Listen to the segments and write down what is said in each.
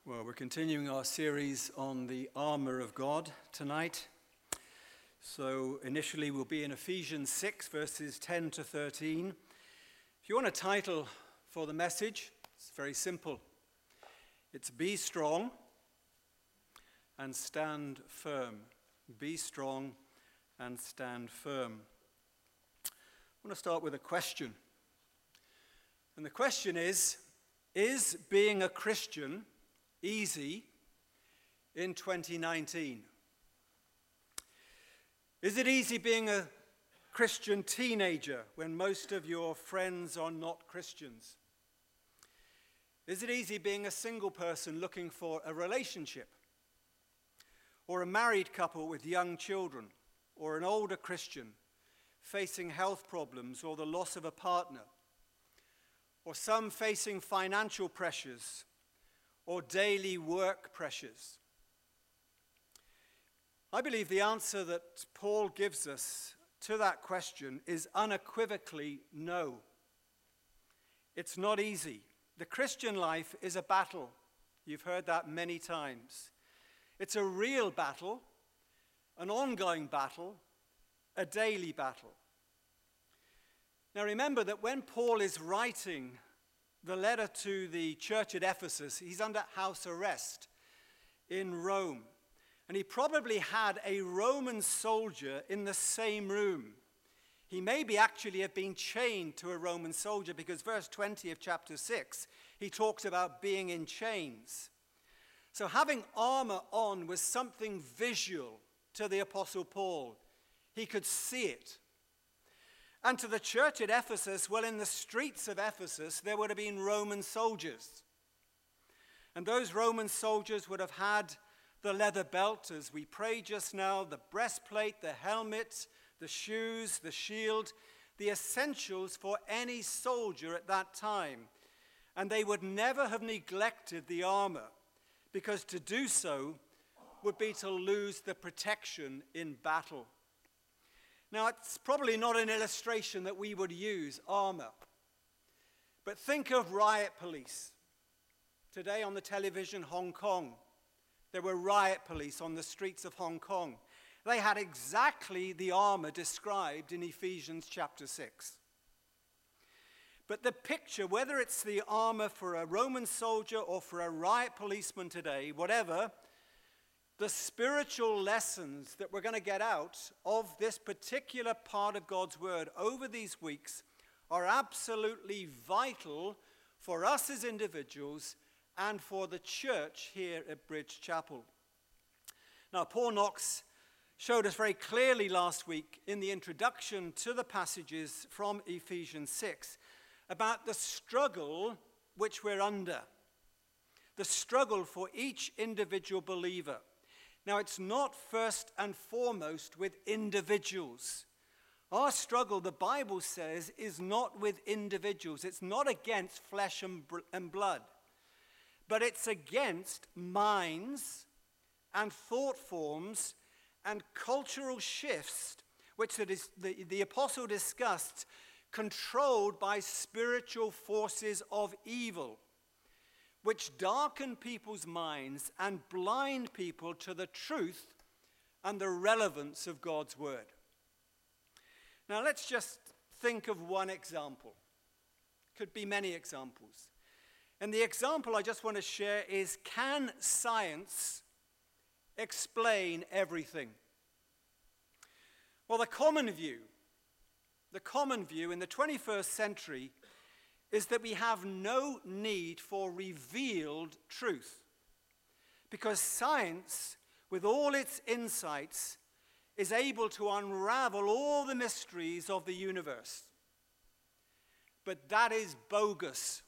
Well, we're continuing our series on the armor of God tonight. So initially we'll be in Ephesians 6, verses 10 to 13. If you want a title for the message, it's very simple. It's Be Strong and Stand Firm. Be strong and stand firm. I want to start with a question. And the question is being a Christian easy in 2019? Is it easy being a Christian teenager when most of your friends are not Christians? Is it easy being a single person looking for a relationship? Or a married couple with young children? Or an older Christian facing health problems or the loss of a partner? Or some facing financial pressures or daily work pressures? I believe the answer that Paul gives us to that question is unequivocally no. It's not easy. The Christian life is a battle. You've heard that many times. It's a real battle, an ongoing battle, a daily battle. Now remember that when Paul is writing the letter to the church at Ephesus, he's under house arrest in Rome. And he probably had a Roman soldier in the same room. He maybe actually have been chained to a Roman soldier, because verse 20 of chapter 6, he talks about being in chains. So having armor on was something visual to the Apostle Paul. He could see it. And to the church at Ephesus, well, in the streets of Ephesus, there would have been Roman soldiers. And those Roman soldiers would have had the leather belt, as we prayed just now, the breastplate, the helmet, the shoes, the shield, the essentials for any soldier at that time. And they would never have neglected the armor, because to do so would be to lose the protection in battle. Now, it's probably not an illustration that we would use, armor. But think of riot police. Today on the television, Hong Kong, there were riot police on the streets of Hong Kong. They had exactly the armor described in Ephesians chapter 6. But the picture, whether it's the armor for a Roman soldier or for a riot policeman today, whatever, the spiritual lessons that we're going to get out of this particular part of God's word over these weeks are absolutely vital for us as individuals and for the church here at Bridge Chapel. Now, Paul Knox showed us very clearly last week in the introduction to the passages from Ephesians 6 about the struggle which we're under, the struggle for each individual believer. Now, it's not first and foremost with individuals. Our struggle, the Bible says, is not with individuals. It's not against flesh and blood, but it's against minds and thought forms and cultural shifts, which the apostle discussed, controlled by spiritual forces of evil, which darken people's minds and blind people to the truth and the relevance of God's word. Now let's just think of one example. Could be many examples. And the example I just want to share is, can science explain everything? Well, the common view in the 21st century is that we have no need for revealed truth, because science, with all its insights, is able to unravel all the mysteries of the universe. But that is bogus.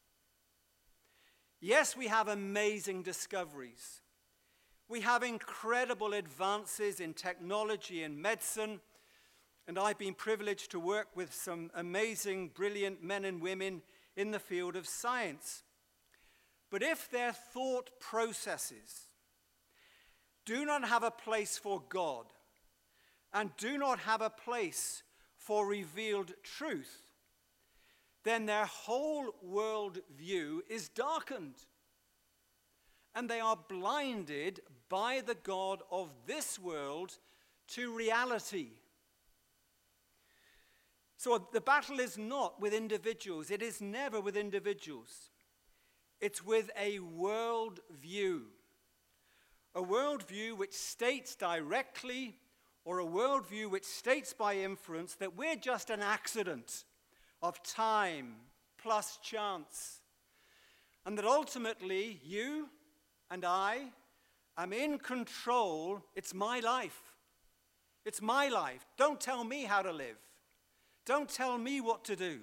Yes, we have amazing discoveries. We have incredible advances in technology and medicine, and I've been privileged to work with some amazing, brilliant men and women in the field of science. But if their thought processes do not have a place for God and do not have a place for revealed truth, then their whole world view is darkened. and they are blinded by the god of this world to reality. So the battle is not with individuals. It is never with individuals. It's with a world view. A worldview which states directly, or a worldview which states by inference, that we're just an accident of time plus chance. And that ultimately you and I am in control. It's my life. It's my life. Don't tell me how to live. Don't tell me what to do.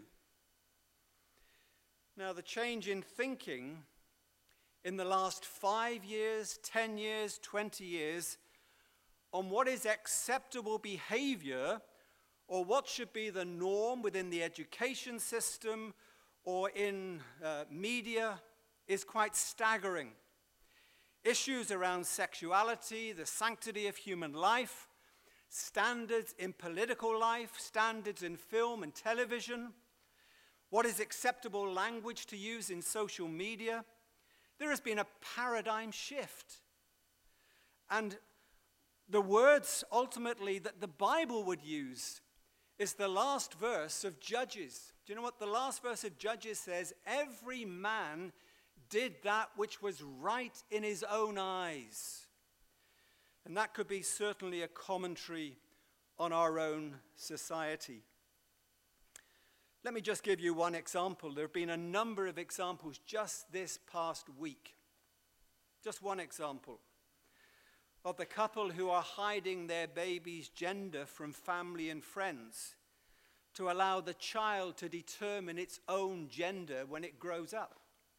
Now, the change in thinking in the last 5 years, 10 years, 20 years on what is acceptable behavior or what should be the norm within the education system or in media is quite staggering. Issues around sexuality, the sanctity of human life, standards in political life, standards in film and television, what is acceptable language to use in social media. There has been a paradigm shift. And the words ultimately that the Bible would use is the last verse of Judges. Do you know what the last verse of Judges says? Every man did that which was right in his own eyes. And that could be certainly a commentary on our own society. Let me just give you one example. There have been a number of examples just this past week. Just one example of the couple who are hiding their baby's gender from family and friends to allow the child to determine its own gender when it grows up.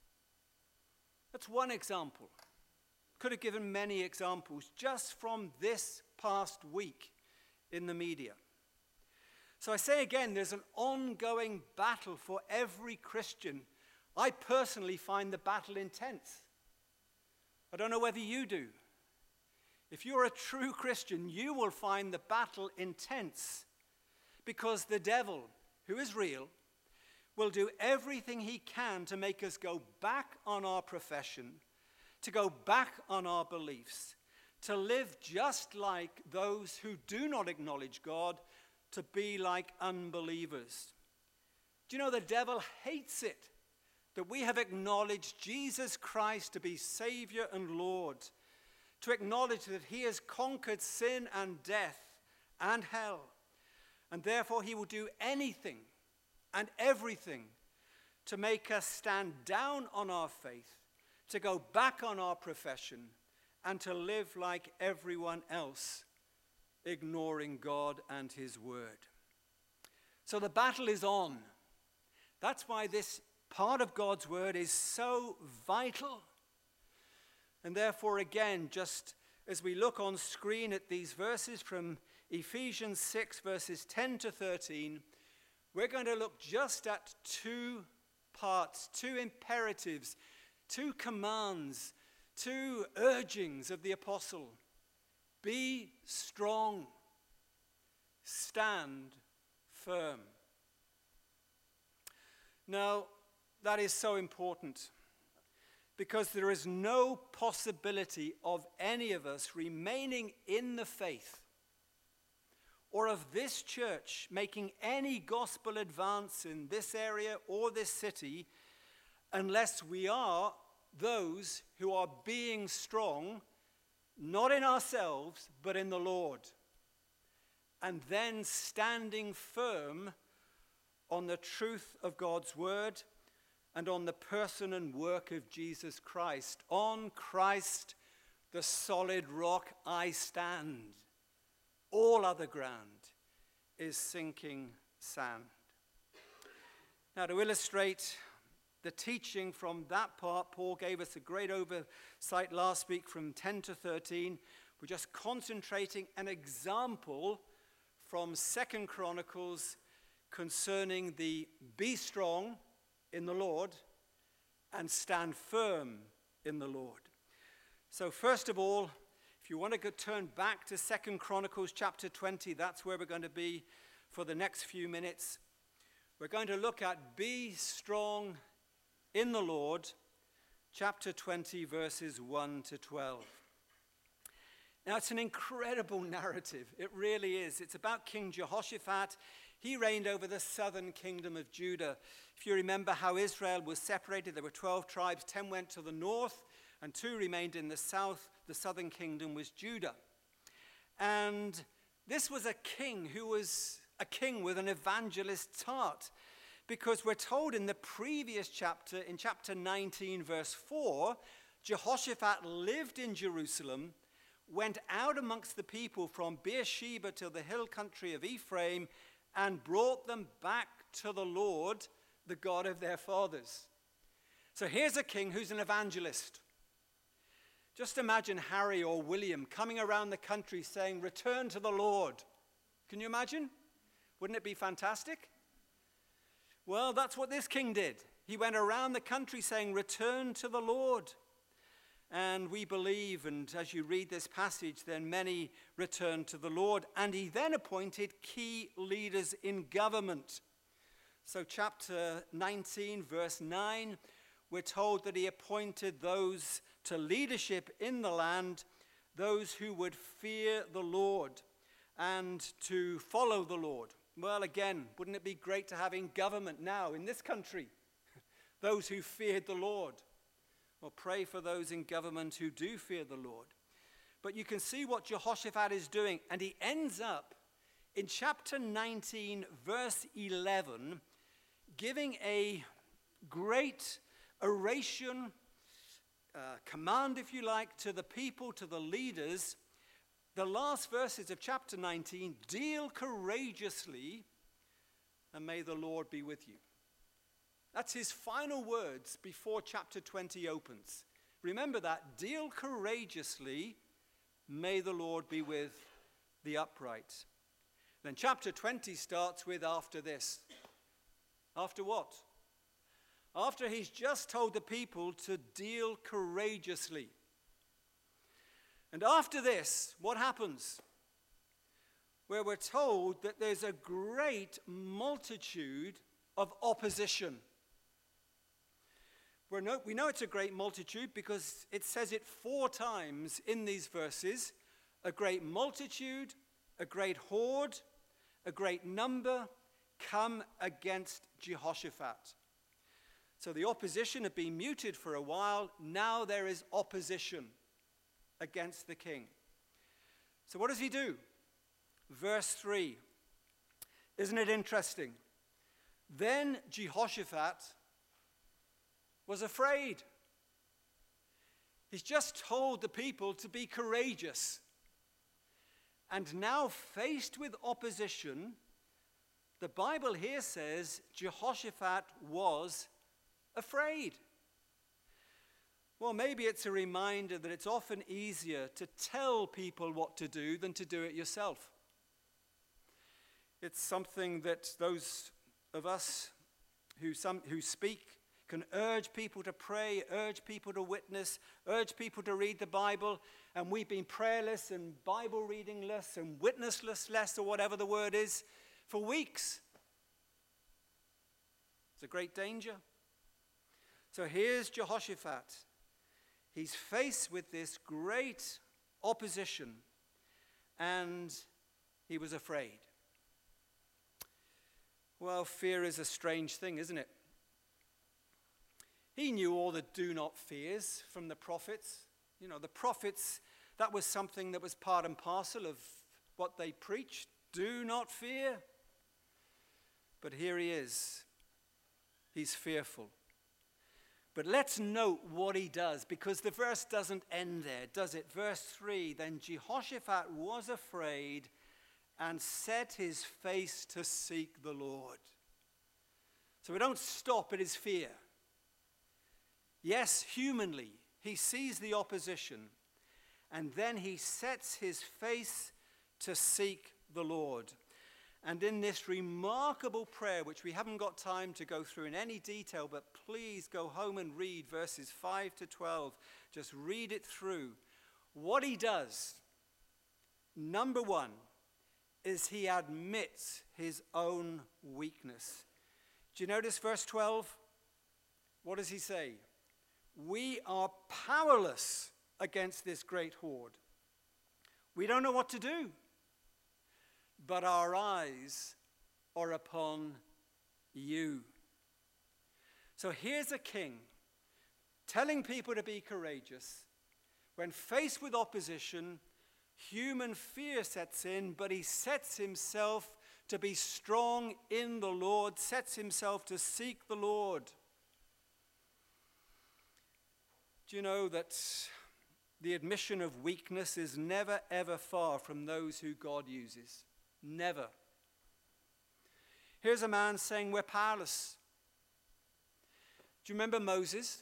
That's one example. Could have given many examples just from this past week in the media. So I say again, there's an ongoing battle for every Christian. I personally find the battle intense. I don't know whether you do. If you're a true Christian, you will find the battle intense because the devil, who is real, will do everything he can to make us go back on our profession, to go back on our beliefs, to live just like those who do not acknowledge God, to be like unbelievers. Do you know the devil hates it that we have acknowledged Jesus Christ to be Savior and Lord, to acknowledge that he has conquered sin and death and hell, and therefore he will do anything and everything to make us stand down on our faith, to go back on our profession, and to live like everyone else, ignoring God and his word. So the battle is on. That's why this part of God's word is so vital. And therefore, again, just as we look on screen at these verses from Ephesians 6, verses 10 to 13, we're going to look just at two parts, two imperatives, two commands, two urgings of the apostle. Be strong. Stand firm. Now, that is so important because there is no possibility of any of us remaining in the faith or of this church making any gospel advance in this area or this city unless we are those who are being strong, not in ourselves, but in the Lord, and then standing firm on the truth of God's word and on the person and work of Jesus Christ. On Christ, the solid rock, I stand. All other ground is sinking sand. Now, to illustrate the teaching from that part, Paul gave us a great oversight last week from 10 to 13. We're just concentrating an example from 2 Chronicles concerning the be strong in the Lord and stand firm in the Lord. So first of all, if you want to turn back to 2 Chronicles chapter 20, that's where we're going to be for the next few minutes. We're going to look at be strong in the Lord chapter 20, verses 1 to 12. Now, it's an incredible narrative. It really is. It's about King Jehoshaphat. He reigned over the southern kingdom of Judah. If you remember how Israel was separated, there were 12 tribes. 10 went to the north, and 2 remained in the south. The southern kingdom was Judah. And this was a king who was a king with an evangelist's heart. Because we're told in the previous chapter, in chapter 19, verse 4, Jehoshaphat lived in Jerusalem, went out amongst the people from Beersheba to the hill country of Ephraim, and brought them back to the Lord, the God of their fathers. So here's a king who's an evangelist. Just imagine Harry or William coming around the country saying, "Return to the Lord." Can you imagine? Wouldn't it be fantastic? Well, that's what this king did. He went around the country saying, "Return to the Lord." And we believe, and as you read this passage, then many returned to the Lord. And he then appointed key leaders in government. So chapter 19, verse 9, we're told that he appointed those to leadership in the land, those who would fear the Lord and to follow the Lord. Well, again, wouldn't it be great to have in government now in this country those who feared the Lord? Well, pray for those in government who do fear the Lord. But you can see what Jehoshaphat is doing, and he ends up in chapter 19, verse 11, giving a great oration, command, if you like, to the people, to the leaders. The last verses of chapter 19, deal courageously, and may the Lord be with you. That's his final words before chapter 20 opens. Remember that. Deal courageously, may the Lord be with the upright. Then chapter 20 starts with after this. After what? After he's just told the people to deal courageously. And after this, what happens? Where we're told that there's a great multitude of opposition. We know it's a great multitude because it says it 4 times in these verses. A great multitude, a great horde, a great number come against Jehoshaphat. So the opposition had been muted for a while. Now there is opposition against the king. So what does he do? Verse 3. Isn't it interesting? Then Jehoshaphat was afraid. He's just told the people to be courageous. And now faced with opposition, the Bible here says Jehoshaphat was afraid. Well, maybe it's a reminder that it's often easier to tell people what to do than to do it yourself. It's something that those of us who speak can urge people to pray, urge people to witness, urge people to read the Bible, and we've been prayerless and Bible readingless and witnessless, or whatever the word is, for weeks. It's a great danger. So here's Jehoshaphat. He's faced with this great opposition, and he was afraid. Well, fear is a strange thing, isn't it? He knew all the do not fears from the prophets. You know, the prophets, that was something that was part and parcel of what they preached. Do not fear. But here he is. He's fearful. But let's note what he does, because the verse doesn't end there, does it? Verse 3, then Jehoshaphat was afraid and set his face to seek the Lord. So we don't stop at his fear. Yes, humanly, he sees the opposition, and then he sets his face to seek the Lord. And in this remarkable prayer, which we haven't got time to go through in any detail, but please go home and read verses 5 to 12. Just read it through. What he does, number one, is he admits his own weakness. Do you notice verse 12? What does he say? we are powerless against this great horde. We don't know what to do, but our eyes are upon you. So here's a king telling people to be courageous. When faced with opposition, human fear sets in, but he sets himself to be strong in the Lord, sets himself to seek the Lord. Do you know that the admission of weakness is never, ever far from those who God uses? Never. Here's a man saying we're powerless. Do you remember Moses?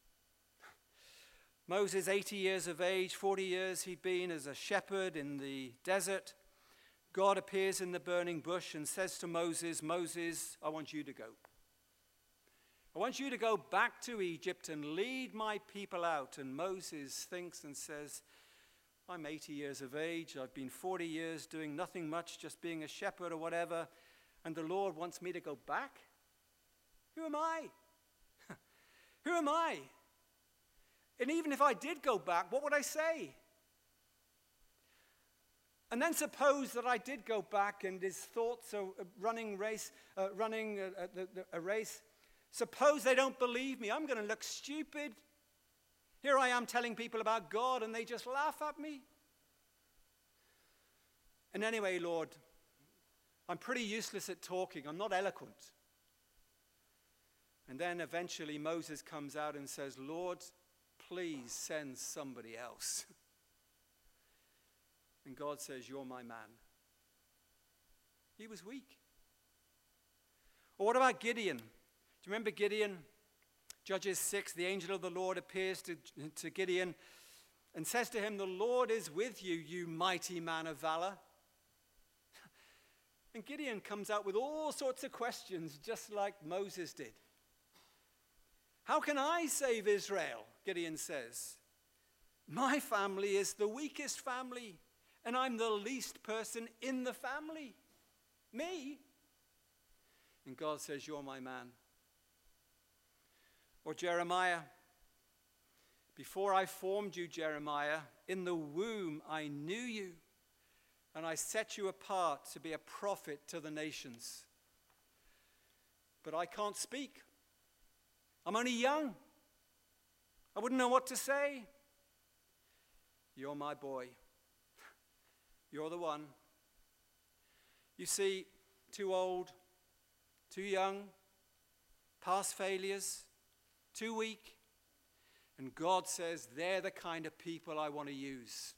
Moses, 80 years of age, 40 years he'd been as a shepherd in the desert. God appears in the burning bush and says to Moses, Moses, I want you to go. I want you to go back to Egypt and lead my people out. And Moses thinks and says, I'm 80 years of age. I've been 40 years doing nothing much, just being a shepherd or whatever. And the Lord wants me to go back? Who am I? Who am I? And even if I did go back, what would I say? And then suppose that I did go back and his thoughts are running a race. Suppose they don't believe me. I'm going to look stupid. Here I am telling people about God and they just laugh at me. And anyway, Lord, I'm pretty useless at talking. I'm not eloquent. And then eventually Moses comes out and says, Lord, please send somebody else. And God says, you're my man. He was weak. Or what about Gideon? Do you remember Gideon? Judges 6, the angel of the Lord appears to Gideon and says to him, the Lord is with you, you mighty man of valor. And Gideon comes out with all sorts of questions, just like Moses did. How can I save Israel? Gideon says. My family is the weakest family, and I'm the least person in the family. Me? And God says, you're my man. Or Jeremiah. Before I formed you, Jeremiah, in the womb I knew you, and I set you apart to be a prophet to the nations. But I can't speak. I'm only young. I wouldn't know what to say. You're my boy. You're the one. You see, too old, too young, past failures, too weak. And God says, they're the kind of people I want to use.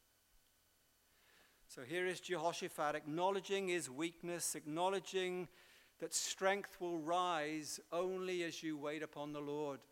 So here is Jehoshaphat acknowledging his weakness, acknowledging that strength will rise only as you wait upon the Lord.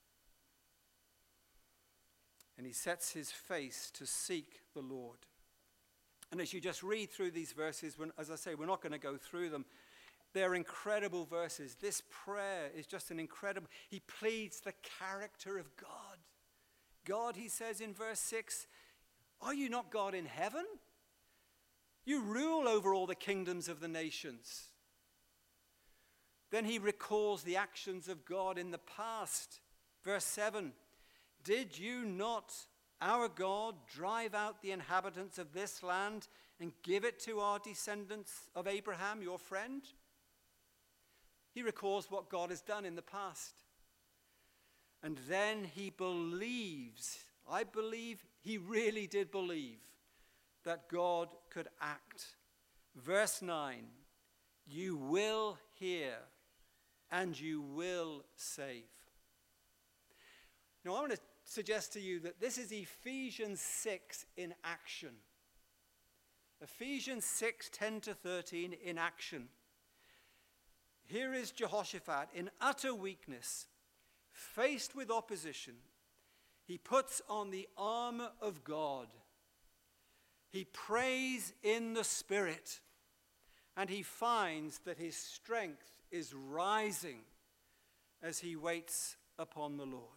And he sets his face to seek the Lord. And as you just read through these verses, as I say, we're not going to go through them. They're incredible verses. This prayer is just an incredible, he pleads the character of God. God, he says in verse 6, are you not God in heaven? You rule over all the kingdoms of the nations. Then he recalls the actions of God in the past. Verse 7, did you not, our God, drive out the inhabitants of this land and give it to our descendants of Abraham, your friend? He recalls what God has done in the past. And then he believes, I believe he really did believe, that God could act. Verse 9, you will hear and you will save. Now I want to suggest to you that this is Ephesians 6 in action. Ephesians 6, 10 to 13 in action. Here is Jehoshaphat in utter weakness, faced with opposition. He puts on the armor of God. He prays in the Spirit, and he finds that his strength is rising as he waits upon the Lord.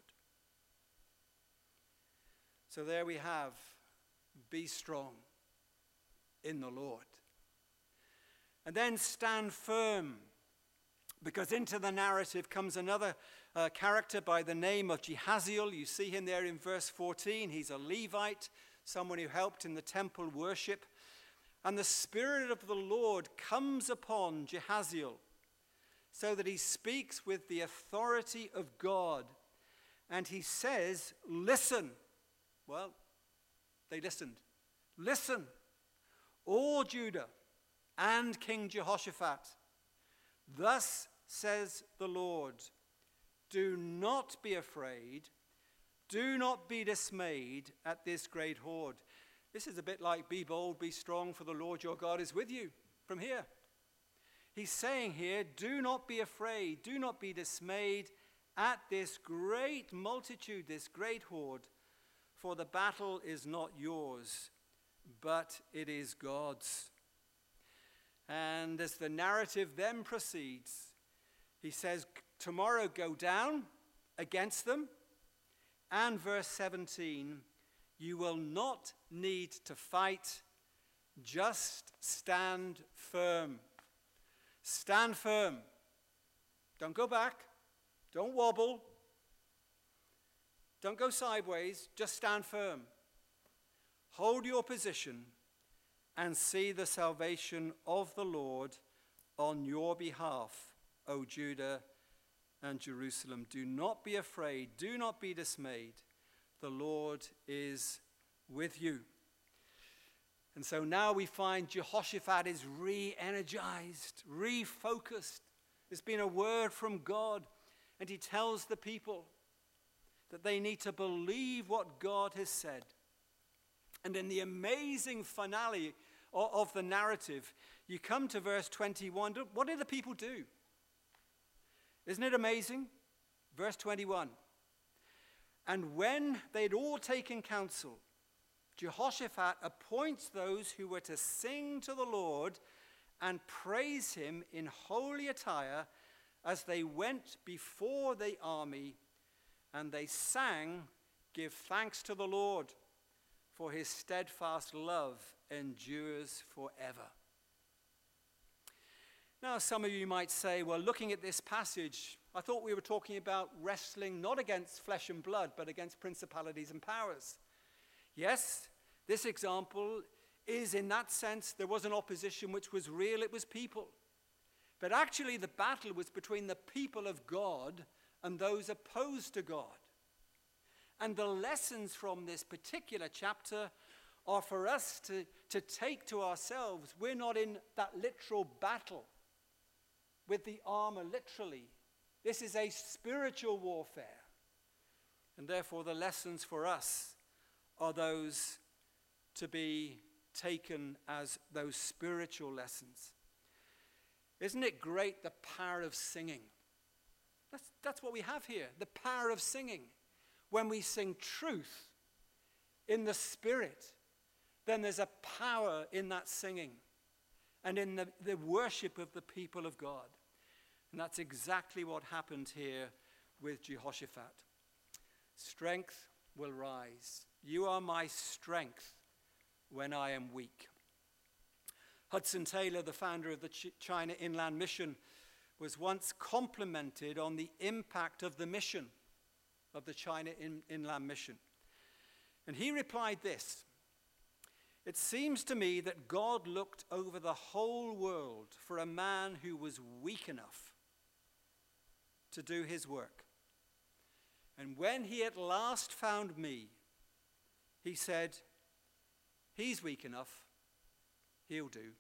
So there we have, be strong in the Lord. And then stand firm, Because into the narrative comes another character by the name of Jehaziel. You see him there in verse 14. He's a Levite, someone who helped in the temple worship. And the Spirit of the Lord comes upon Jehaziel so that he speaks with the authority of God. And he says, listen. Well, they listened. Listen, all Judah and King Jehoshaphat. Thus says the Lord, do not be afraid, do not be dismayed at this great horde. This is a bit like be bold, be strong, for the Lord your God is with you from here. He's saying here, do not be afraid, do not be dismayed at this great multitude, this great horde, for the battle is not yours, but it is God's. And as the narrative then proceeds, he says, tomorrow go down against them. And verse 17, you will not need to fight, just stand firm. Stand firm. Don't go back. Don't wobble. Don't go sideways. Just stand firm. Hold your position and see the salvation of the Lord on your behalf, O Judah and Jerusalem. Do not be afraid. Do not be dismayed. The Lord is with you. And so now we find Jehoshaphat is re-energized, refocused. There's been a word from God, and he tells the people that they need to believe what God has said. And in the amazing finale of the narrative, you come to verse 21. What did the people do? Isn't it amazing? Verse 21. And when they'd all taken counsel, Jehoshaphat appoints those who were to sing to the Lord and praise him in holy attire as they went before the army, and they sang, give thanks to the Lord, for his steadfast love endures forever. Now, some of you might say, well, looking at this passage, I thought we were talking about wrestling not against flesh and blood, but against principalities and powers. Yes, this example is in that sense, there was an opposition which was real, it was people. But actually the battle was between the people of God and those opposed to God. And the lessons from this particular chapter are for us to take to ourselves. We're not in that literal battle with the armor, literally. This is a spiritual warfare. And therefore the lessons for us are those to be taken as those spiritual lessons. Isn't it great, the power of singing? That's what we have here, the power of singing. When we sing truth in the Spirit, then there's a power in that singing and in the worship of the people of God. And that's exactly what happened here with Jehoshaphat. Strength will rise. You are my strength when I am weak. Hudson Taylor, the founder of the China Inland Mission, was once complimented on the impact of the mission of the China Inland Mission. And he replied this: it seems to me that God looked over the whole world for a man who was weak enough to do his work. And when he at last found me, he said, he's weak enough, he'll do.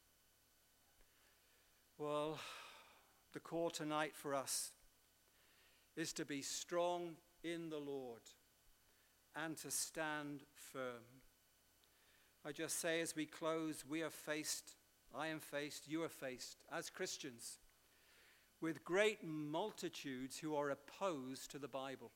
Well, the call tonight for us is to be strong in the Lord and to stand firm. I just say as we close, I am faced, you are faced as Christians with great multitudes who are opposed to the Bible.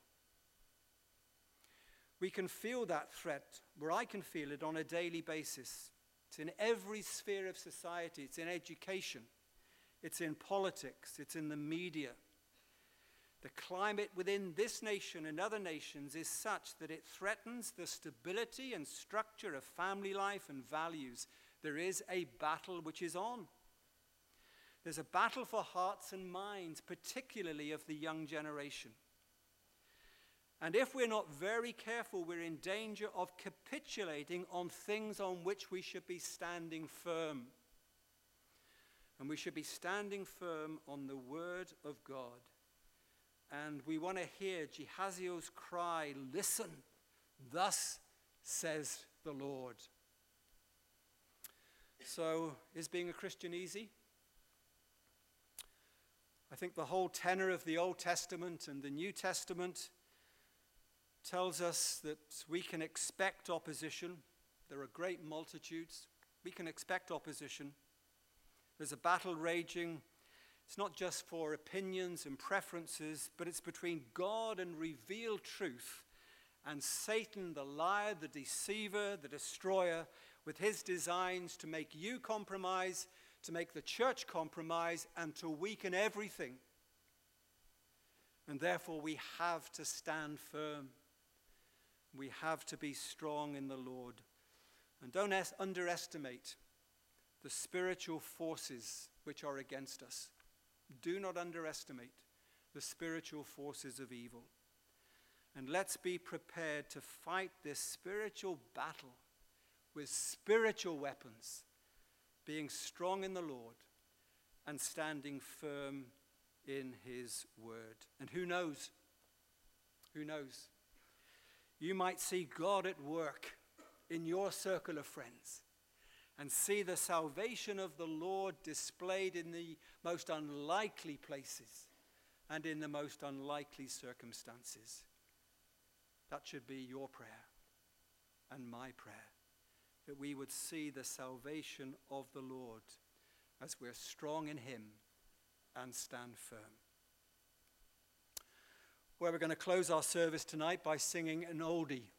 We can feel that threat, where I can feel it on a daily basis. It's in every sphere of society. It's in education. It's in politics. It's in the media. The climate within this nation and other nations is such that it threatens the stability and structure of family life and values. There is a battle which is on. There's a battle for hearts and minds, particularly of the young generation. And if we're not very careful, we're in danger of capitulating on things on which we should be standing firm. And we should be standing firm on the word of God. And we want to hear Gehaziel's cry, listen, thus says the Lord. So, is being a Christian easy? I think the whole tenor of the Old Testament and the New Testament tells us that we can expect opposition. There are great multitudes. We can expect opposition. There's a battle raging. It's not just for opinions and preferences, but it's between God and revealed truth and Satan, the liar, the deceiver, the destroyer, with his designs to make you compromise, to make the church compromise, and to weaken everything. And therefore we have to stand firm. We have to be strong in the Lord. And don't underestimate the spiritual forces which are against us. Do not underestimate the spiritual forces of evil. And let's be prepared to fight this spiritual battle with spiritual weapons, being strong in the Lord and standing firm in his word. And who knows? Who knows? You might see God at work in your circle of friends and see the salvation of the Lord displayed in the most unlikely places and in the most unlikely circumstances. That should be your prayer and my prayer, that we would see the salvation of the Lord as we're strong in him and stand firm. Well, we're going to close our service tonight by singing an oldie.